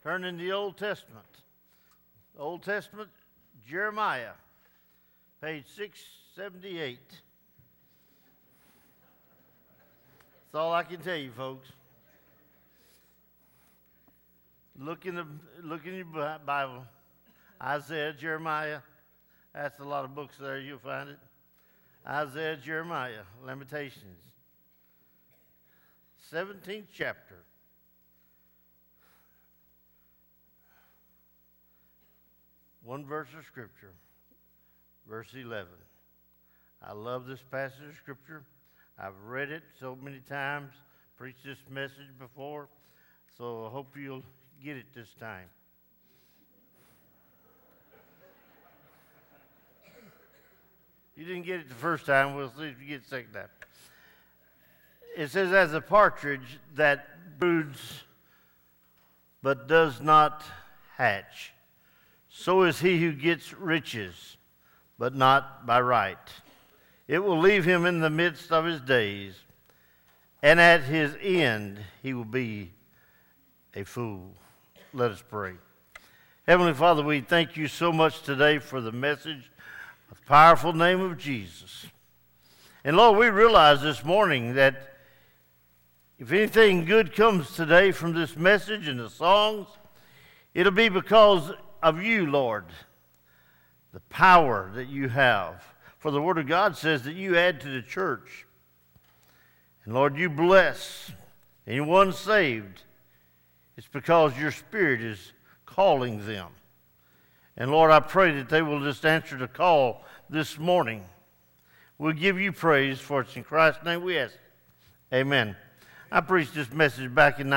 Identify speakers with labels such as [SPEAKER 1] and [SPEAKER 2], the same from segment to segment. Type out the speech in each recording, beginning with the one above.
[SPEAKER 1] Turn in the Old Testament. Old Testament, Jeremiah, page 678. That's all I can tell you, folks. Look in your Bible. Isaiah, Jeremiah. That's a lot of books there. You'll find it. Isaiah, Jeremiah, Lamentations. 17th chapter. One verse of Scripture, verse 11. I love this passage of Scripture. I've read it so many times, preached this message before, so I hope you'll get it this time. You didn't get it the first time, we'll see if you get it the second time. It says, as a partridge that broods but does not hatch, so is he who gets riches, but not by right. It will leave him in the midst of his days, and at his end he will be a fool. Let us pray. Heavenly Father, we thank you so much today for the message of the powerful name of Jesus. And Lord, we realize this morning that if anything good comes today from this message and the songs, it'll be because of you, Lord, the power that you have. For the Word of God says that you add to the church. And Lord, you bless anyone saved. It's because your Spirit is calling them. And Lord, I pray that they will just answer the call this morning. We'll give you praise, for it's in Christ's name we ask. Amen. I preached this message back in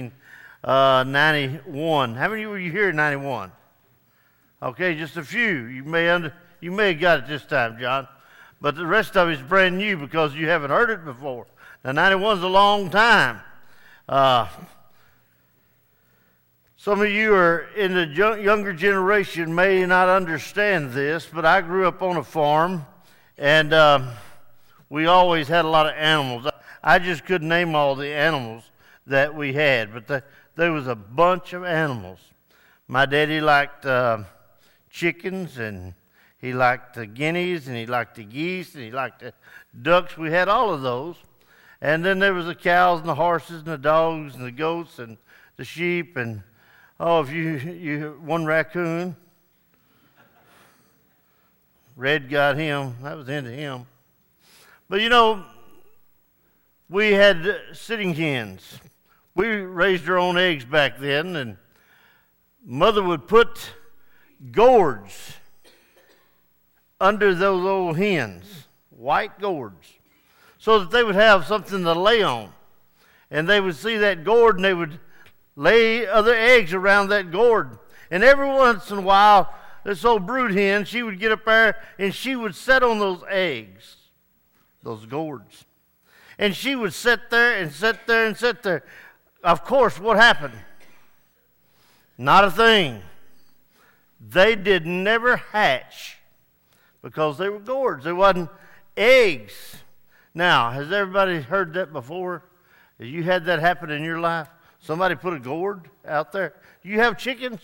[SPEAKER 1] 1991. How many were you here in 91? Okay, just a few. You may have got it this time, John. But the rest of it's brand new because you haven't heard it before. Now, 91's a long time. Some of you are in the younger generation may not understand this, but I grew up on a farm, and we always had a lot of animals. I just couldn't name all the animals that we had, but there was a bunch of animals. My daddy liked chickens, and he liked the guineas, and he liked the geese, and he liked the ducks. We had all of those. And then there was the cows and the horses and the dogs and the goats and the sheep, and if you one raccoon. Red got him. That was into him. But we had sitting hens. We raised our own eggs back then, and Mother would put gourds under those old hens, white gourds, so that they would have something to lay on. And they would see that gourd, and they would lay other eggs around that gourd. And every once in a while, this old brood hen, she would get up there, and she would sit on those eggs, those gourds. And she would sit there and sit there and sit there. Of course, what happened? Not a thing. They did never hatch because they were gourds. They wasn't eggs. Now, has everybody heard that before? Have you had that happen in your life? Somebody put a gourd out there. Do you have chickens?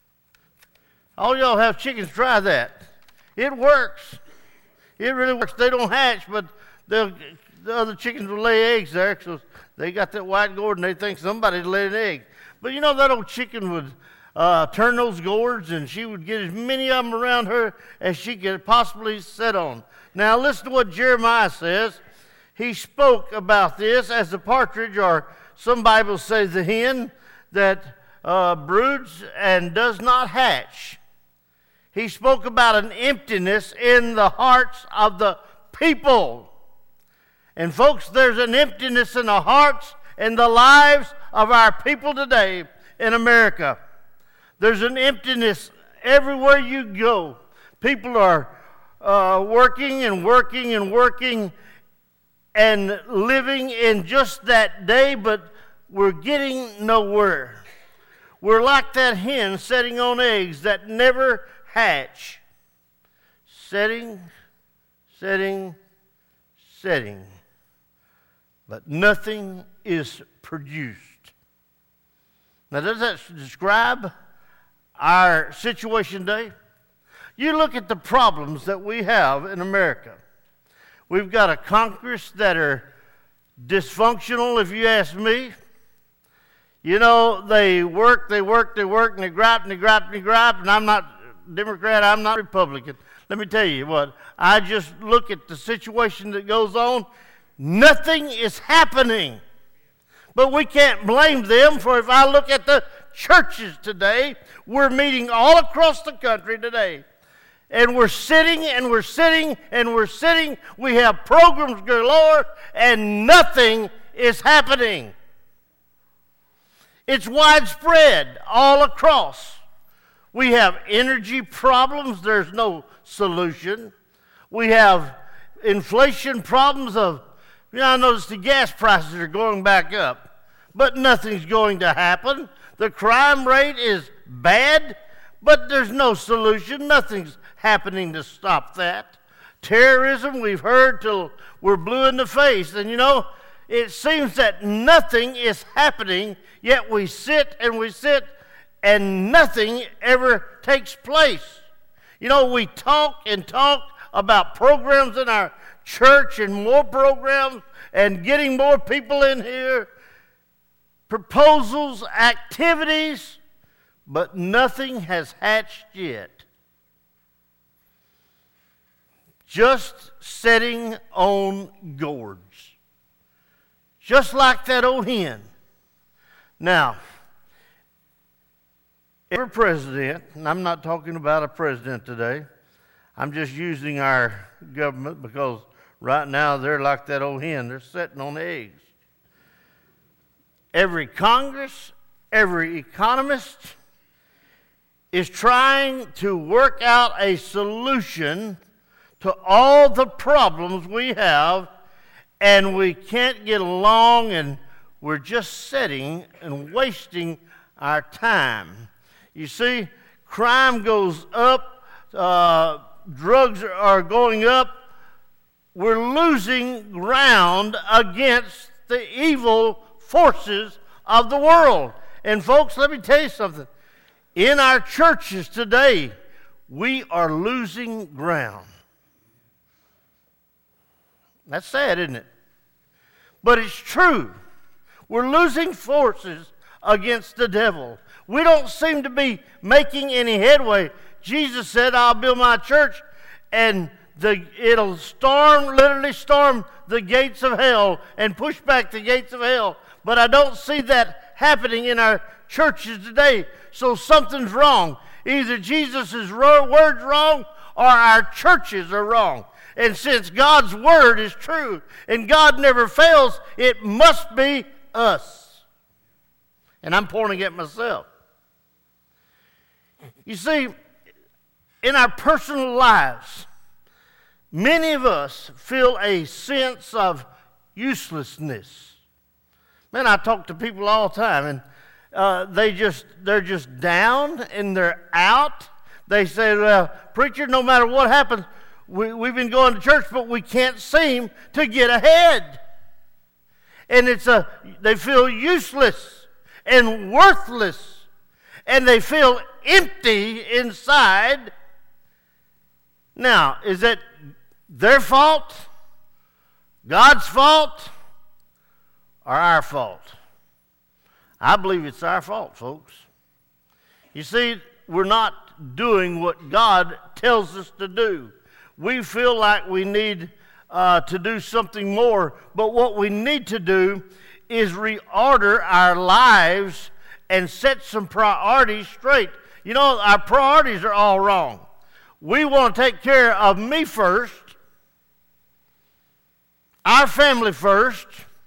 [SPEAKER 1] All y'all have chickens. Try that. It works. It really works. They don't hatch, but the other chickens will lay eggs there, so they got that white gourd, and they think somebody laid an egg. But that old chicken would turn those gourds, and she would get as many of them around her as she could possibly sit on. Now, listen to what Jeremiah says. He spoke about this as the partridge, or some Bibles say the hen, that broods and does not hatch. He spoke about an emptiness in the hearts of the people. And folks, there's an emptiness in the hearts and the lives of our people today in America. There's an emptiness everywhere you go. People are working and working and working and living in just that day, but we're getting nowhere. We're like that hen sitting on eggs that never hatch. Setting, but nothing is produced. Now, does that describe our situation today? You look at the problems that we have in America. We've got a Congress that are dysfunctional, if you ask me. You know, they work, and they gripe, and I'm not Democrat, I'm not Republican. Let me tell you what, I just look at the situation that goes on. Nothing is happening. But we can't blame them, for if I look at the churches today, we're meeting all across the country today. And we're sitting, and we're sitting, and we're sitting. We have programs galore, and nothing is happening. It's widespread all across. We have energy problems. There's no solution. We have inflation problems of, I notice the gas prices are going back up, but nothing's going to happen. The crime rate is bad, but there's no solution. Nothing's happening to stop that. Terrorism, we've heard till we're blue in the face. And you know, it seems that nothing is happening, yet we sit and nothing ever takes place. You know, we talk and talk about programs in our church and more programs and getting more people in here, proposals, activities, but nothing has hatched yet. Just sitting on gourds. Just like that old hen. Now, every president, and I'm not talking about a president today, I'm just using our government because right now they're like that old hen. They're sitting on eggs. Every Congress, every economist is trying to work out a solution to all the problems we have, and we can't get along, and we're just sitting and wasting our time. You see, crime goes up, drugs are going up. We're losing ground against the evil forces of the world. And folks, let me tell you something. In our churches today, we are losing ground. That's sad, isn't it? But it's true. We're losing forces against the devil. We don't seem to be making any headway. Jesus said, I'll build my church, and it'll literally storm the gates of hell and push back the gates of hell. But I don't see that happening in our churches today. So something's wrong. Either Jesus' word's wrong or our churches are wrong. And since God's word is true and God never fails, it must be us. And I'm pointing at myself. You see, in our personal lives, many of us feel a sense of uselessness. Man, I talk to people all the time, and they're just down and they're out. They say, well, preacher, no matter what happens, we've been going to church, but we can't seem to get ahead. And they feel useless and worthless, and they feel empty inside. Now, is that their fault, God's fault, or our fault? I believe it's our fault, folks. You see, we're not doing what God tells us to do. We feel like we need to do something more, but what we need to do is reorder our lives and set some priorities straight. You know, our priorities are all wrong. We want to take care of me first, our family first,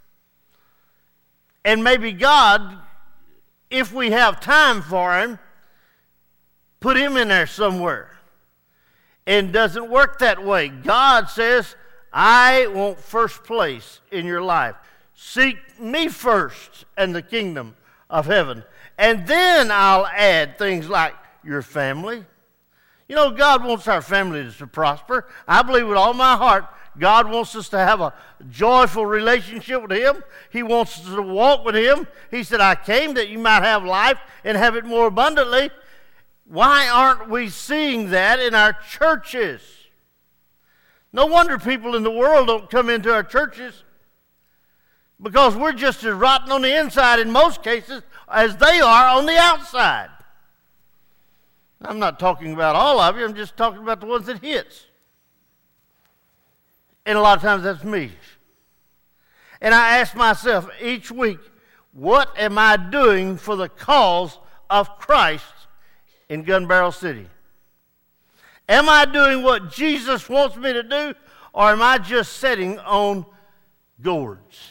[SPEAKER 1] and maybe God, if we have time for Him, put Him in there somewhere. And it doesn't work that way. God says, I want first place in your life. Seek me first and the kingdom of heaven. And then I'll add things like your family. You know, God wants our family to prosper. I believe with all my heart God wants us to have a joyful relationship with Him. He wants us to walk with Him. He said, I came that you might have life and have it more abundantly. Why aren't we seeing that in our churches? No wonder people in the world don't come into our churches, because we're just as rotten on the inside in most cases as they are on the outside. I'm not talking about all of you. I'm just talking about the ones that hits. And a lot of times that's me. And I ask myself each week, what am I doing for the cause of Christ in Gun Barrel City? Am I doing what Jesus wants me to do, or am I just sitting on gourds?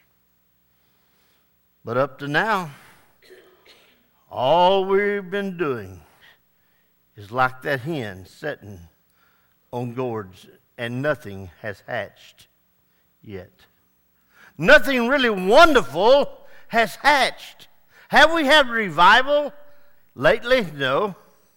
[SPEAKER 1] But up to now, all we've been doing is like that hen sitting on gourds, and nothing has hatched yet. Nothing really wonderful has hatched. Have we had revival lately? No.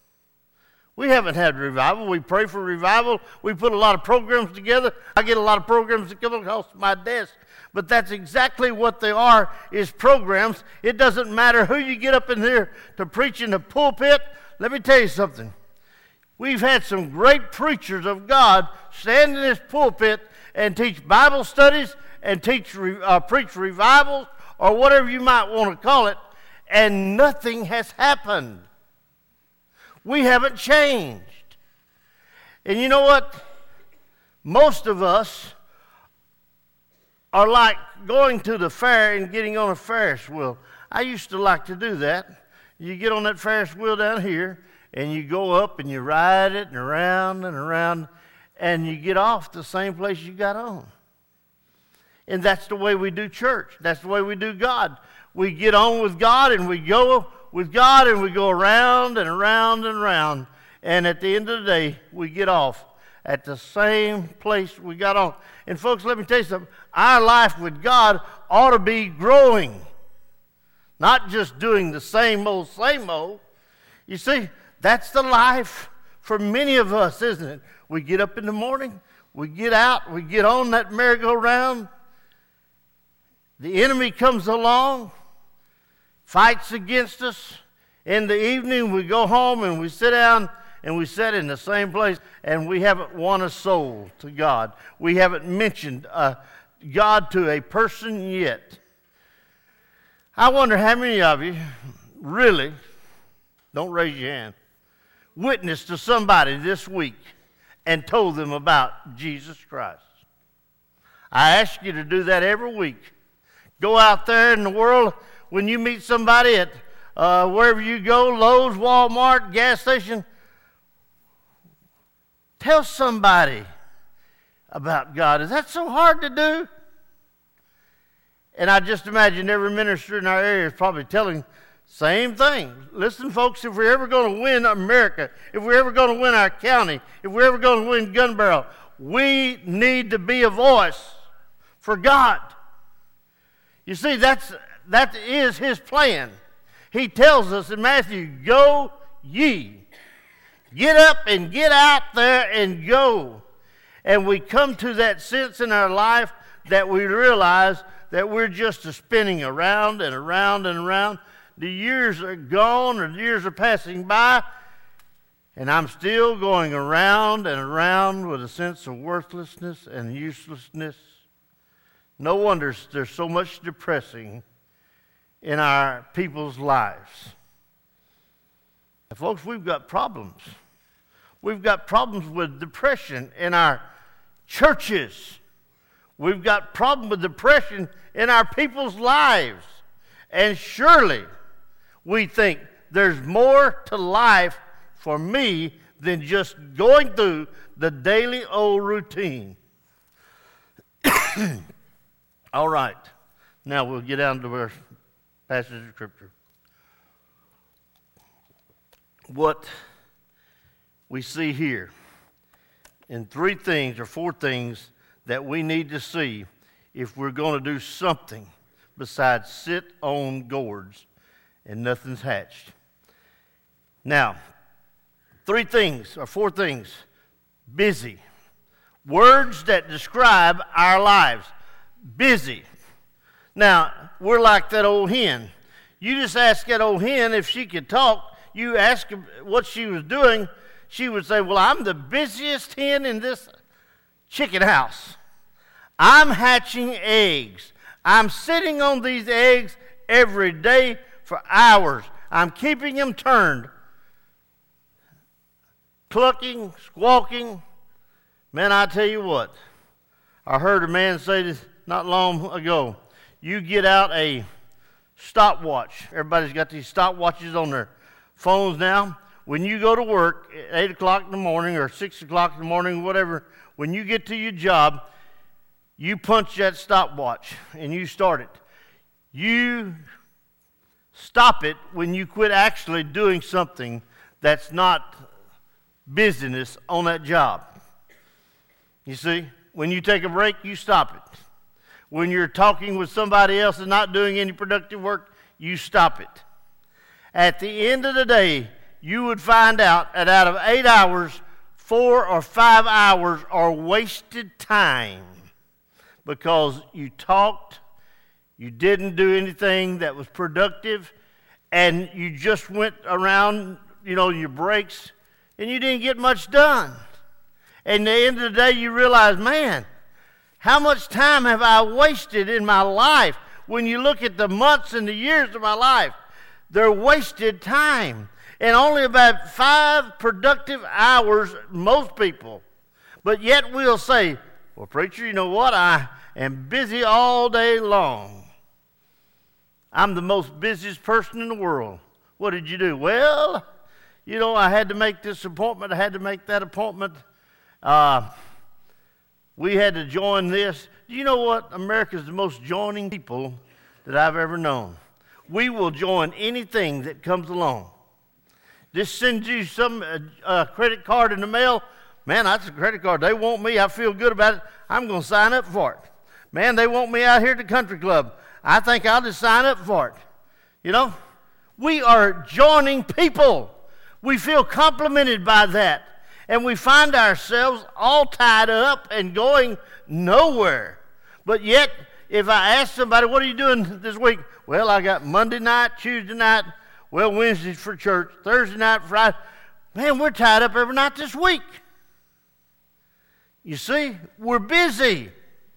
[SPEAKER 1] We haven't had revival. We pray for revival. We put a lot of programs together. I get a lot of programs that come across my desk. But that's exactly what they are, is programs. It doesn't matter who you get up in here to preach in the pulpit. Let me tell you something. We've had some great preachers of God stand in this pulpit and teach Bible studies and preach revivals, or whatever you might want to call it, and nothing has happened. We haven't changed. And you know what? Most of us are like going to the fair and getting on a Ferris wheel. I used to like to do that. You get on that Ferris wheel down here, and you go up and you ride it and around, and you get off the same place you got on. And that's the way we do church. That's the way we do God. We get on with God, and we go with God, and we go around and around and around. And at the end of the day, we get off at the same place we got on. And folks, let me tell you something. Our life with God ought to be growing, not just doing the same old, same old. You see, that's the life for many of us, isn't it? We get up in the morning, we get out, we get on that merry-go-round. The enemy comes along, fights against us. In the evening, we go home and we sit down and we sit in the same place, and we haven't won a soul to God. We haven't mentioned God to a person yet. I wonder how many of you really, don't raise your hand, witnessed to somebody this week and told them about Jesus Christ. I ask you to do that every week. Go out there in the world, when you meet somebody at wherever you go, Lowe's, Walmart, gas station, tell somebody about God. Is that so hard to do? And I just imagine every minister in our area is probably telling same thing. Listen, folks, if we're ever going to win America, if we're ever going to win our county, if we're ever going to win Gun Barrel, we need to be a voice for God. You see, that is His plan. He tells us in Matthew, go ye. Get up and get out there and go. And we come to that sense in our life that we realize that we're just spinning around and around and around. The years are gone, or the years are passing by, and I'm still going around and around with a sense of worthlessness and uselessness. No wonder there's so much depressing in our people's lives. And folks, we've got problems. We've got problems with depression in our churches. We've got problems with depression in our people's lives. And surely we think there's more to life for me than just going through the daily old routine. All right. Now we'll get down to our passage of Scripture. What we see here in three things or four things that we need to see if we're going to do something besides sit on gourds and nothing's hatched. Now, three things or four things. Busy. Words that describe our lives. Busy. Now, we're like that old hen. You just ask that old hen if she could talk. You ask her what she was doing. She would say, well, I'm the busiest hen in this chicken house. I'm hatching eggs. I'm sitting on these eggs every day for hours. I'm keeping them turned. Clucking, squawking. Man, I tell you what. I heard a man say this not long ago. You get out a stopwatch. Everybody's got these stopwatches on their phones now. When you go to work at 8 o'clock in the morning or 6 o'clock in the morning, whatever, when you get to your job, you punch that stopwatch and you start it. You stop it when you quit actually doing something that's not business on that job. You see, when you take a break, you stop it. When you're talking with somebody else and not doing any productive work, you stop it. At the end of the day, you would find out that out of 8 hours, 4 or 5 hours are wasted time because you talked, you didn't do anything that was productive, and you just went around, your breaks, and you didn't get much done. And at the end of the day, you realize, man, how much time have I wasted in my life? When you look at the months and the years of my life, they're wasted time. And only about 5 productive hours, most people. But yet we'll say, well, preacher, you know what? I am busy all day long. I'm the most busiest person in the world. What did you do? Well, I had to make this appointment. I had to make that appointment. We had to join this. Do you know what? America's the most joining people that I've ever known. We will join anything that comes along. Just send you some credit card in the mail. Man, that's a credit card. They want me. I feel good about it. I'm going to sign up for it. Man, they want me out here at the country club. I think I'll just sign up for it. We are joining people. We feel complimented by that. And we find ourselves all tied up and going nowhere. But yet, if I ask somebody, what are you doing this week? Well, I got Monday night, Tuesday night, Wednesdays for church, Thursday night, Friday. Man, we're tied up every night this week. You see, we're busy.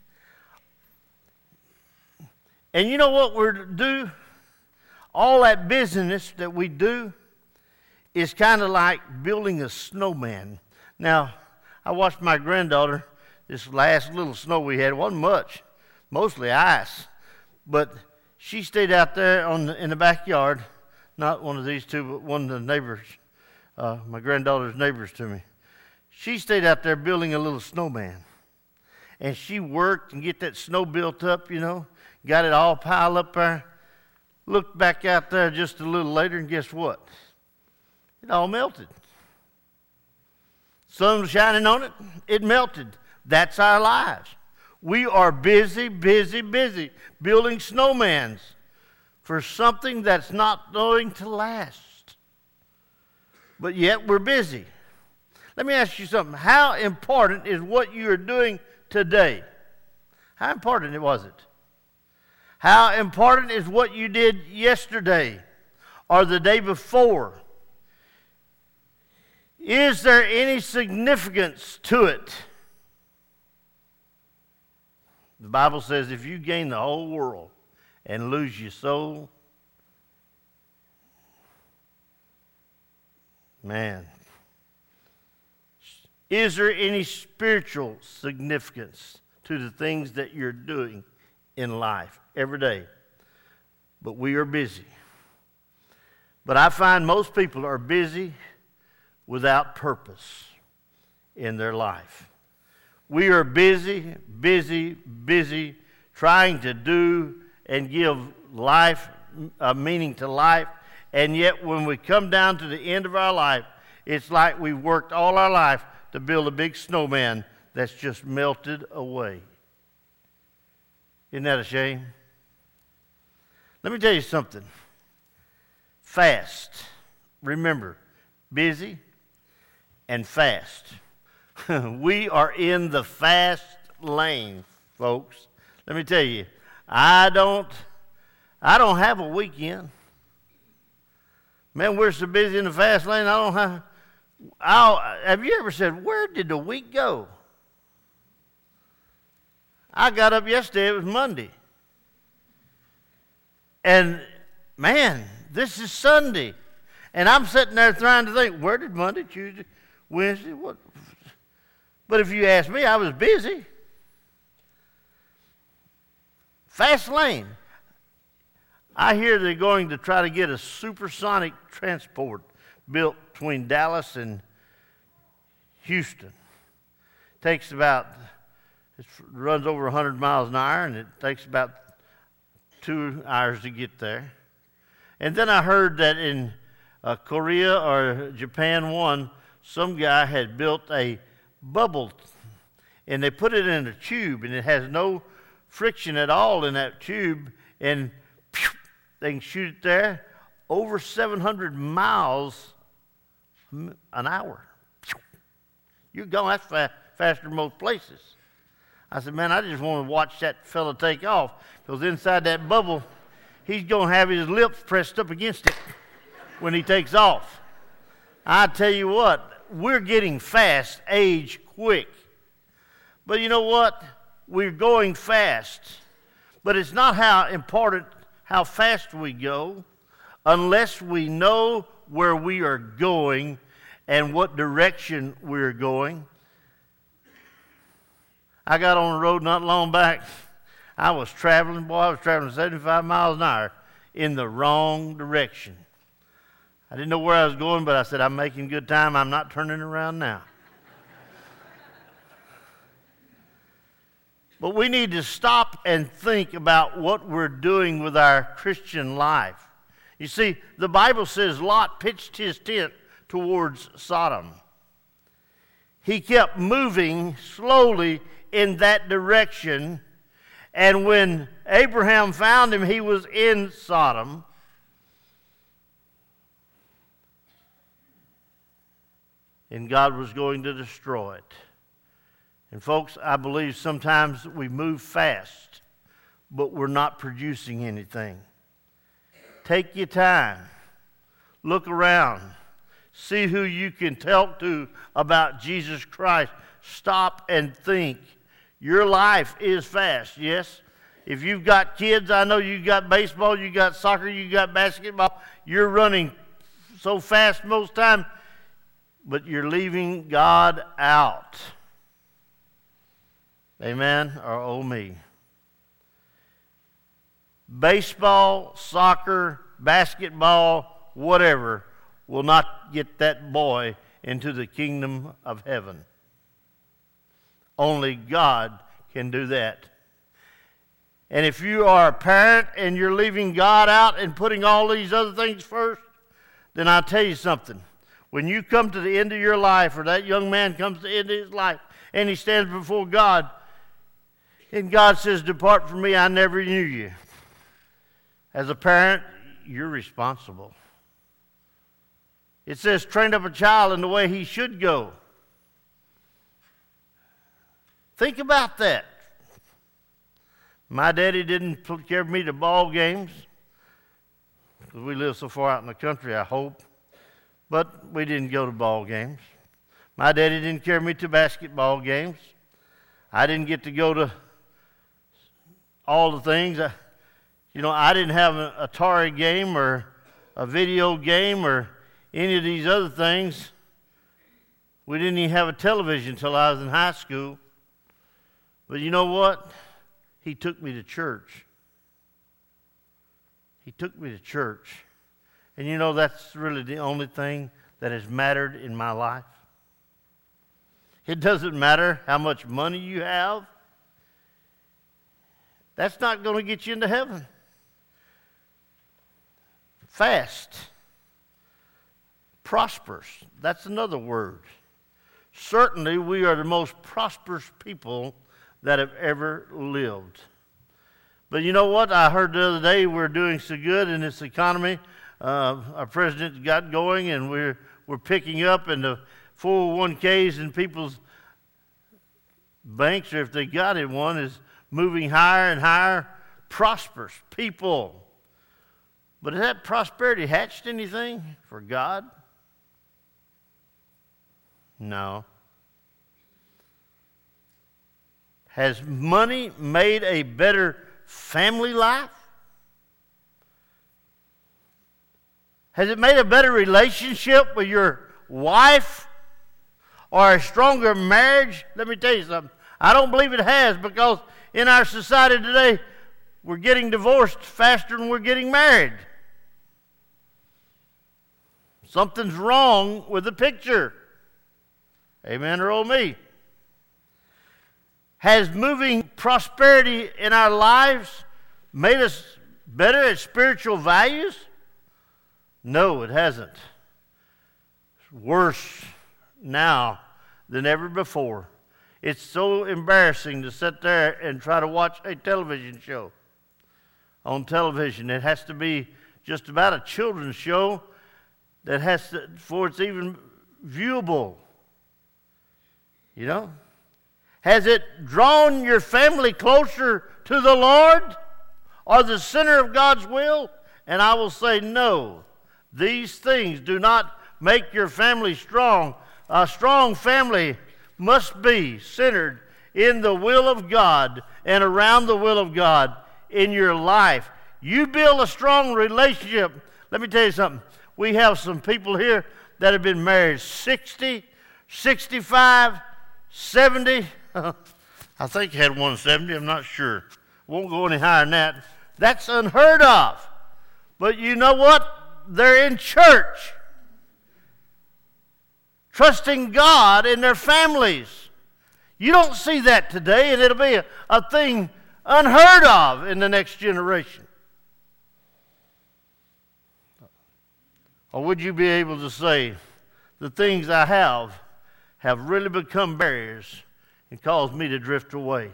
[SPEAKER 1] And you know what we do? All that business that we do is kind of like building a snowman. Now, I watched my granddaughter, this last little snow we had, it wasn't much, mostly ice. But she stayed out there in the backyard, not one of these two, but one of the neighbors, my granddaughter's neighbors to me. She stayed out there building a little snowman. And she worked and get that snow built up, got it all piled up there. Looked back out there just a little later, and guess what? It all melted. Sun was shining on it. It melted. That's our lives. We are busy building snowmans for something that's not going to last. But yet we're busy. Let me ask you something. How important is what you are doing today? How important was it? How important is what you did yesterday or the day before? Is there any significance to it? The Bible says if you gain the whole world and lose your soul, man, is there any spiritual significance to the things that you're doing in life every day? But we are busy. But I find most people are busy without purpose in their life. We are busy, trying to do and give life a meaning to life, and yet when we come down to the end of our life, it's like we've worked all our life to build a big snowman that's just melted away. Isn't that a shame? Let me tell you something. Fast. Remember, busy and fast. We are in the fast lane, folks. Let me tell you, I don't have a weekend. Man, we're so busy in the fast lane, have you ever said, where did the week go? I got up yesterday, it was Monday. And, man, this is Sunday. And I'm sitting there trying to think, where did Monday, Tuesday, Wednesday, what? But if you ask me, I was busy. Fast lane. I hear they're going to try to get a supersonic transport built between Dallas and Houston. It runs over 100 miles an hour, and it takes about 2 hours to get there. And then I heard that in Korea or Japan one, some guy had built a bubble, and they put it in a tube, and it has no friction at all in that tube, and they can shoot it there over 700 miles an hour. You're going, that's faster than most places. I said, man, I just want to watch that fella take off, because inside that bubble, he's going to have his lips pressed up against it when he takes off. I tell you what, we're getting fast age quick. But you know what? We're going fast. But it's not important how fast we go unless we know where we are going and what direction we're going. I got on the road not long back. I was traveling 75 miles an hour in the wrong direction. I didn't know where I was going, but I said, I'm making good time. I'm not turning around now. But we need to stop and think about what we're doing with our Christian life. You see, the Bible says Lot pitched his tent towards Sodom. He kept moving slowly in that direction, and when Abraham found him, he was in Sodom. And God was going to destroy it. And folks, I believe sometimes we move fast, but we're not producing anything. Take your time. Look around. See who you can talk to about Jesus Christ. Stop and think. Your life is fast, yes? If you've got kids, I know you've got baseball, you got soccer, you got basketball. You're running so fast most time, but you're leaving God out. Amen, or oh me. Baseball, soccer, basketball, whatever, will not get that boy into the kingdom of heaven. Only God can do that. And if you are a parent and you're leaving God out and putting all these other things first, then I'll tell you something. When you come to the end of your life, or that young man comes to the end of his life, and he stands before God, and God says, depart from me, I never knew you. As a parent, you're responsible. It says, train up a child in the way he should go. Think about that. My daddy didn't carry me to ball games, because we live so far out in the country, I hope. But we didn't go to ball games. My daddy didn't carry me to basketball games. I didn't get to go to all the things. I didn't have an Atari game or a video game or any of these other things. We didn't even have a television until I was in high school. But you know what? He took me to church. He took me to church. And you know, that's really the only thing that has mattered in my life. It doesn't matter how much money you have. That's not going to get you into heaven. Fast. Prosperous. That's another word. Certainly, we are the most prosperous people that have ever lived. But you know what? I heard the other day we're doing so good in this economy. Our president got going, and we're picking up, and the 401ks and people's banks, or if they got in one, is moving higher and higher, prosperous people. But has that prosperity hatched anything for God? No. Has money made a better family life? Has it made a better relationship with your wife? Or a stronger marriage? Let me tell you something. I don't believe it has, because in our society today, we're getting divorced faster than we're getting married. Something's wrong with the picture. Amen or oh me. Has moving prosperity in our lives made us better at spiritual values? No, it hasn't. It's worse now than ever before. It's so embarrassing to sit there and try to watch a television show. On television, it has to be just about a children's show that has to, before it's even viewable. You know? Has it drawn your family closer to the Lord or the center of God's will? And I will say no. These things do not make your family strong. A strong family must be centered in the will of God and around the will of God in your life. You build a strong relationship. Let me tell you something. We have some people here that have been married 60, 65, 70. I think you had one 70, I'm not sure. Won't go any higher than that. That's unheard of. But you know what? They're in church, trusting God in their families. You don't see that today, and it'll be a thing unheard of in the next generation. Or would you be able to say, the things I have really become barriers and caused me to drift away?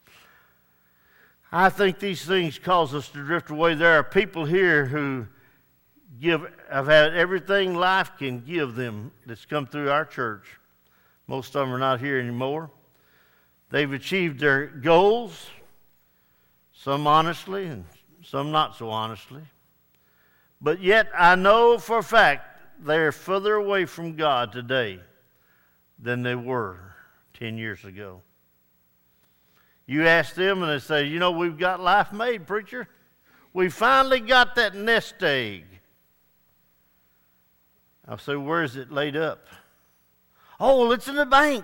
[SPEAKER 1] I think these things cause us to drift away. There are people here who have had everything life can give them that's come through our church. Most of them are not here anymore. They've achieved their goals, some honestly and some not so honestly. But yet I know for a fact they're further away from God today than they were 10 years ago. You ask them and they say, you know, we've got life made, preacher. We finally got that nest egg. I'll say, where is it laid up? Oh, well, it's in the bank.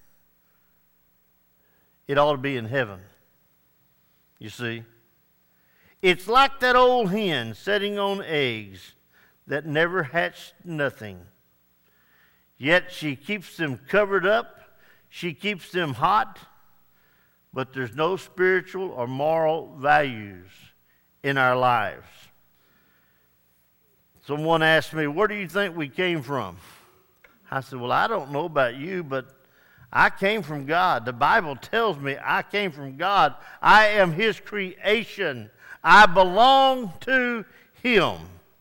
[SPEAKER 1] It ought to be in heaven. You see? It's like that old hen sitting on eggs that never hatched nothing. Yet she keeps them covered up. She keeps them hot. But there's no spiritual or moral values in our lives. Someone asked me, where do you think we came from? I said, well, I don't know about you, but I came from God. The Bible tells me I came from God. I am His creation. I belong to Him.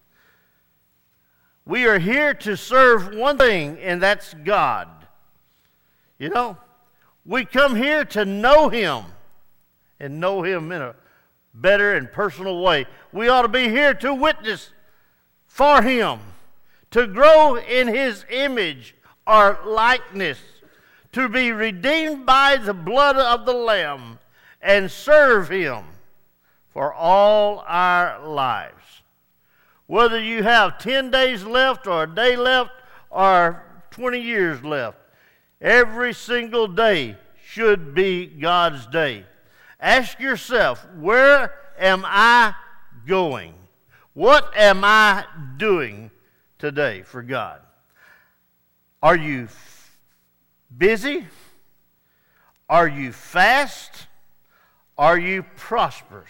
[SPEAKER 1] We are here to serve one thing, and that's God. You know, we come here to know Him and know Him in a better and personal way. We ought to be here to witness for Him, to grow in His image or likeness, to be redeemed by the blood of the Lamb and serve Him for all our lives. Whether you have 10 days left or a day left or 20 years left, every single day should be God's day. Ask yourself, where am I going? What am I doing today for God? Are you busy? Are you fast? Are you prosperous?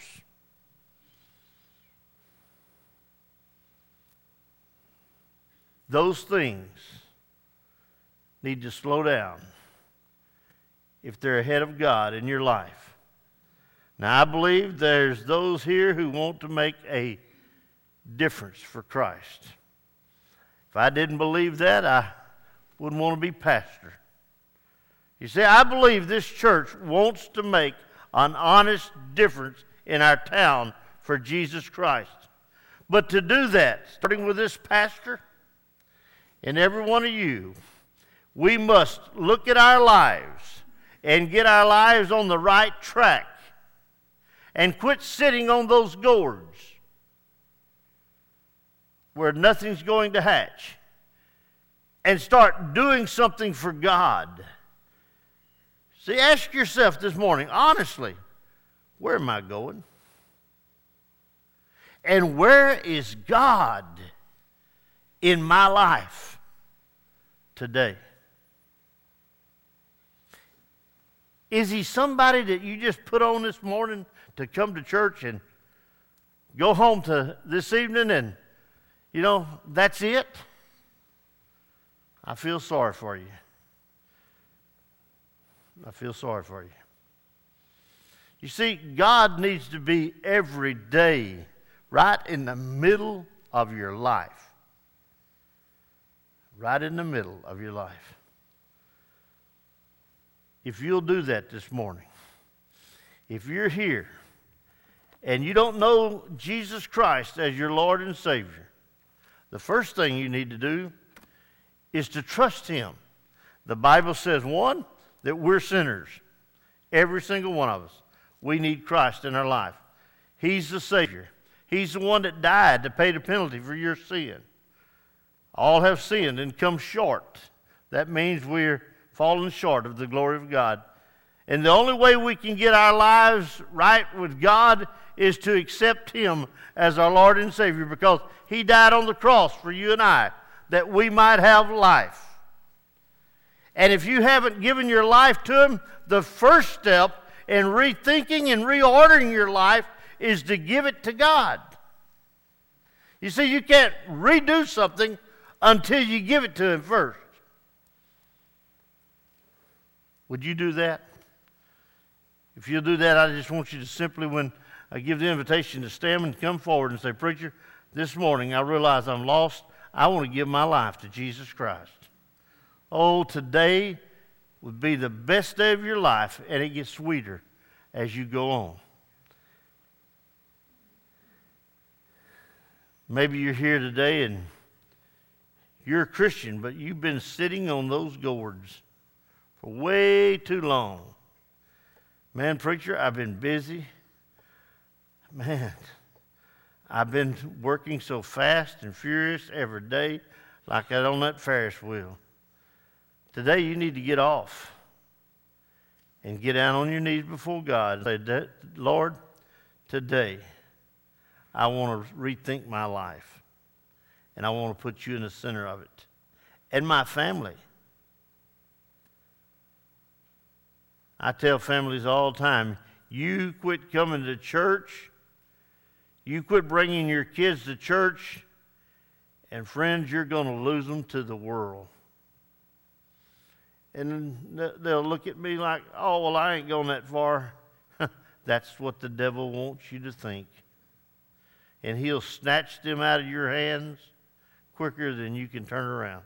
[SPEAKER 1] Those things need to slow down if they're ahead of God in your life. Now, I believe there's those here who want to make a difference for Christ. If I didn't believe that, I wouldn't want to be pastor. You see, I believe this church wants to make an honest difference in our town for Jesus Christ. But to do that, starting with this pastor and every one of you, we must look at our lives and get our lives on the right track and quit sitting on those gourds where nothing's going to hatch and start doing something for God. See, ask yourself this morning, honestly, where am I going? And where is God in my life today? Is he somebody that you just put on this morning to come to church and go home to this evening and, that's it? I feel sorry for you. I feel sorry for you. You see, God needs to be every day right in the middle of your life. Right in the middle of your life. If you'll do that this morning, if you're here and you don't know Jesus Christ as your Lord and Savior, the first thing you need to do is to trust Him. The Bible says, one, that we're sinners. Every single one of us. We need Christ in our life. He's the Savior. He's the one that died to pay the penalty for your sin. All have sinned and come short. That means we're falling short of the glory of God. And the only way we can get our lives right with God is to accept Him as our Lord and Savior, because He died on the cross for you and I, that we might have life. And if you haven't given your life to Him, the first step in rethinking and reordering your life is to give it to God. You see, you can't redo something until you give it to Him first. Would you do that? If you'll do that, I just want you to simply, when I give the invitation, to stand and come forward and say, "Preacher, this morning I realize I'm lost. I want to give my life to Jesus Christ." Oh, today would be the best day of your life, and it gets sweeter as you go on. Maybe you're here today and you're a Christian, but you've been sitting on those gourds for way too long. Man, preacher, I've been busy. Man, I've been working so fast and furious every day like I'm on that Ferris wheel. Today you need to get off and get down on your knees before God and say, "Lord, today I want to rethink my life, and I want to put you in the center of it, and my family." I tell families all the time, you quit coming to church, you quit bringing your kids to church, and friends, you're going to lose them to the world. And they'll look at me like, "Oh, well, I ain't going that far." That's what the devil wants you to think. And he'll snatch them out of your hands quicker than you can turn around.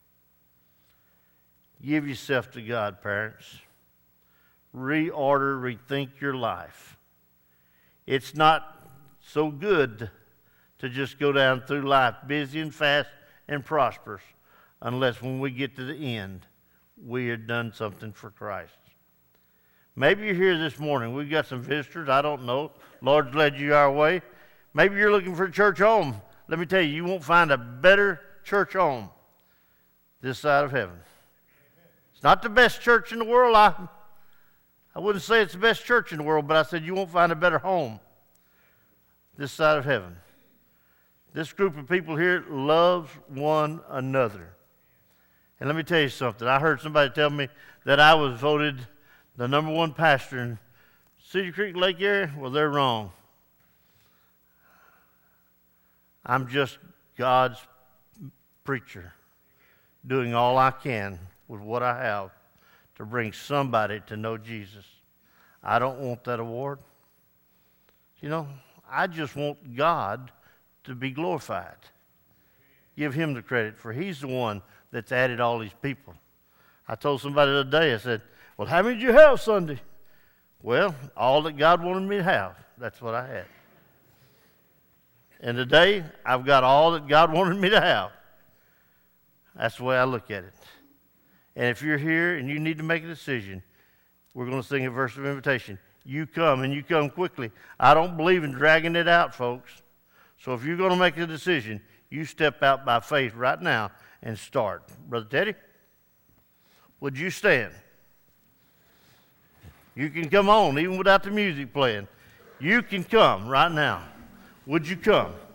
[SPEAKER 1] Give yourself to God, parents. Reorder, rethink your life. It's not so good to just go down through life busy and fast and prosperous unless when we get to the end, we have done something for Christ. Maybe you're here this morning. We've got some visitors. I don't know. Lord's led you our way. Maybe you're looking for a church home. Let me tell you, you won't find a better church home this side of heaven. It's not the best church in the world. I wouldn't say it's the best church in the world, but I said you won't find a better home this side of heaven. This group of people here loves one another. And let me tell you something. I heard somebody tell me that I was voted the #1 pastor in Cedar Creek Lake area. Well, they're wrong. I'm just God's preacher, doing all I can with what I have to bring somebody to know Jesus. I don't want that award. I just want God to be glorified. Give Him the credit, for He's the one that's added all these people. I told somebody the other day, I said, Well, how many did you have Sunday? Well, all that God wanted me to have. That's what I had. And today, I've got all that God wanted me to have. That's the way I look at it. And if you're here and you need to make a decision, we're going to sing a verse of invitation. You come, and you come quickly. I don't believe in dragging it out, folks. So if you're going to make a decision, you step out by faith right now and start. Brother Teddy, would you stand? You can come on, even without the music playing. You can come right now. Would you come?